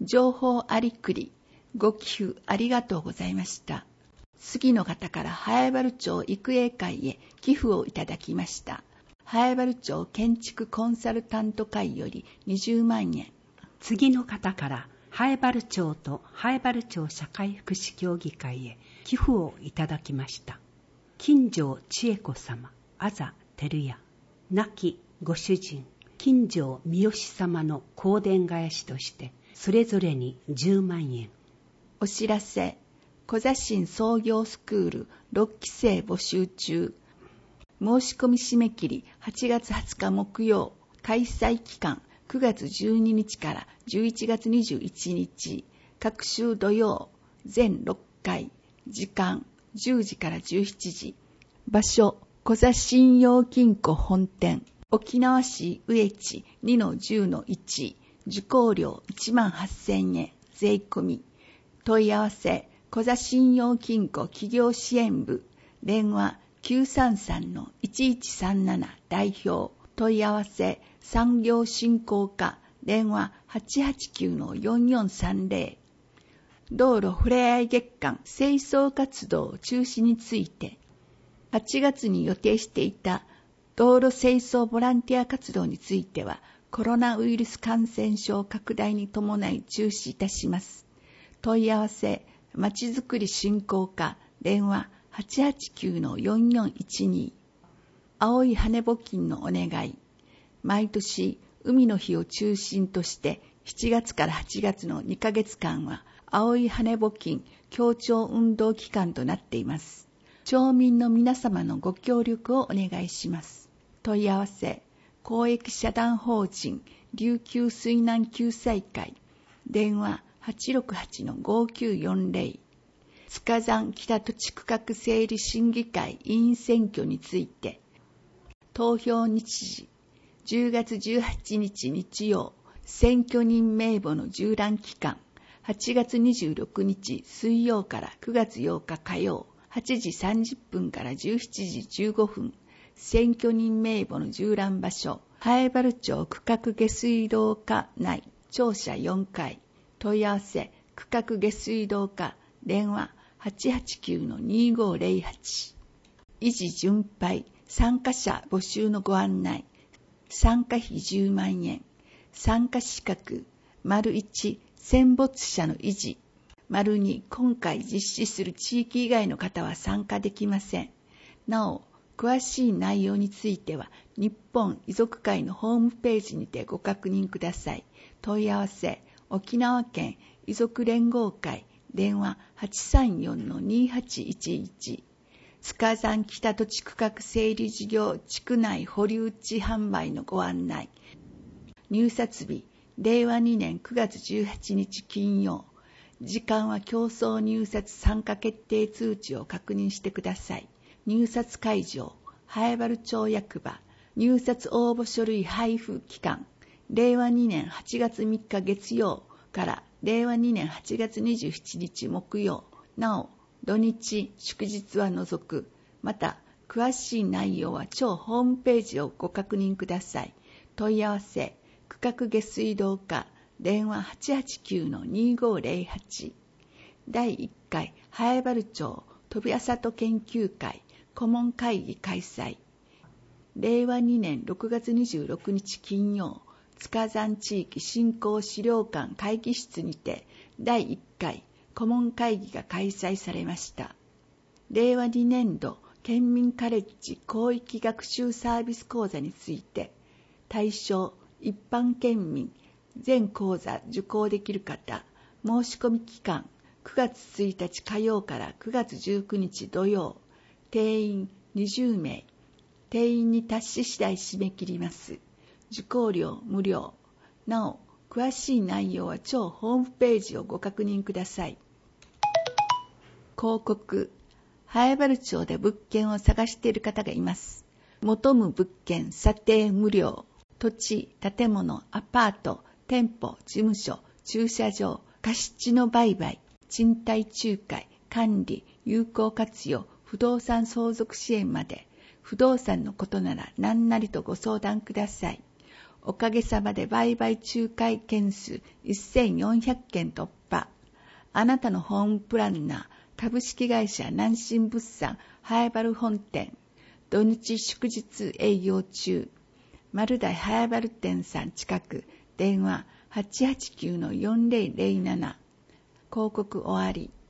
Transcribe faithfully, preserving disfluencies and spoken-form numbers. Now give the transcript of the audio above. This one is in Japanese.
情報ありくり、ご寄付ありがとうございました。次の方から早原町育英会へ寄付をいただきました。早原町建築コンサルタント会よりにじゅうまんえん。 次の方から早原町と早原町社会福祉協議会へ寄付をいただきました。金城千恵子様、あざ照也、亡きご主人金城三好様の香典返しとしてそれぞれにじゅうまんえん。 お知らせ、小座新創業スクールろっき生募集中。申し込み締め切りはちがつはつか木曜、開催期間くがつじゅうににちからじゅういちがつにじゅういちにち、各週土曜、全ろっかい、時間じゅうじからじゅうしちじ、場所、小座信用金庫本店、沖縄市上地 にのじゅうのいち、受講料いちまんはっせんえん、税込み。問い合わせ、小座信用金庫企業支援部、電話きゅうさんさんのいちいちさんなな代表、問い合わせ、産業振興課、電話はちはちきゅうのよんよんさんぜろ。道路ふれあい月間清掃活動中止について、はちがつに予定していた道路清掃ボランティア活動については、コロナウイルス感染症拡大に伴い中止いたします。問い合わせ、まちづくり振興課、電話はちはちきゅうのよんよんいちに。青い羽募金のお願い。毎年、海の日を中心として、しちがつからはちがつのにかげつかんは、青い羽募金協調運動期間となっています。町民の皆様のご協力をお願いします。問い合わせ、公益社団法人琉球水難救済会、電話はちろくはちのごきゅうよんぜろ。塚山北土地区画整理審議会委員選挙について、投票日時、じゅうがつじゅうはちにち日曜、選挙人名簿の縦覧期間、はちがつにじゅうろくにち水曜からくがつようか火曜、はちじさんじゅっぷんからじゅうしちじじゅうごふん、選挙人名簿の縦覧場所、南風原町区画下水道課内、庁舎よんかい、問い合わせ、区画下水道課、電話はちはちきゅうのにごぜろはち。維持巡拝、参加者募集のご案内、参加費じゅうまんえん、参加資格、丸いち、戦没者の維持、丸に、今回実施する地域以外の方は参加できません。なお、詳しい内容については、日本遺族会のホームページにてご確認ください。問い合わせ、沖縄県遺族連合会、電話はちさんよんのにはちいちいち。塚山北土地区画整理事業地区内保留地販売のご案内。入札日、れいわにねんくがつじゅうはちにち金曜。時間は競争入札参加決定通知を確認してください。入札会場、南風原町役場。入札応募書類配布期間、れいわにねんはちがつみっか月曜かられいわにねんはちがつにじゅうしちにち木曜。なお、土日、祝日は除く。また、詳しい内容は町ホームページをご確認ください。問い合わせ、区画下水道課、電話はちはちきゅうのにごぜろはち。だいいっかい、南風原町飛び浅戸研究会顧問会議開催。れいわにねんろくがつにじゅうろくにち金曜、塚山地域振興資料館会議室にてだいいっかい顧問会議が開催されました。れいわにねんど県民カレッジ広域学習サービス講座について、対象一般県民、全講座受講できる方、申し込み期間くがつついたち火曜からくがつじゅうくにち土曜、定員にじゅうめい、定員に達し次第締め切ります。受講料無料。なお、詳しい内容は町ホームページをご確認ください。広告、南風原町で物件を探している方がいます。求む物件、査定無料。土地、建物、アパート、店舗、事務所、駐車場、貸地の売買、賃貸仲介、管理、有効活用、不動産相続支援まで、不動産のことなら何なりとご相談ください。 おかげさまで売買仲介件数せんよんひゃっけん突破。あなたのホームプランナー株式会社南進物産ハエバル本店。土日祝日営業中。丸大ハエバル店さん近く。電話 はちはちきゅうのよんぜろぜろなな。広告終わり。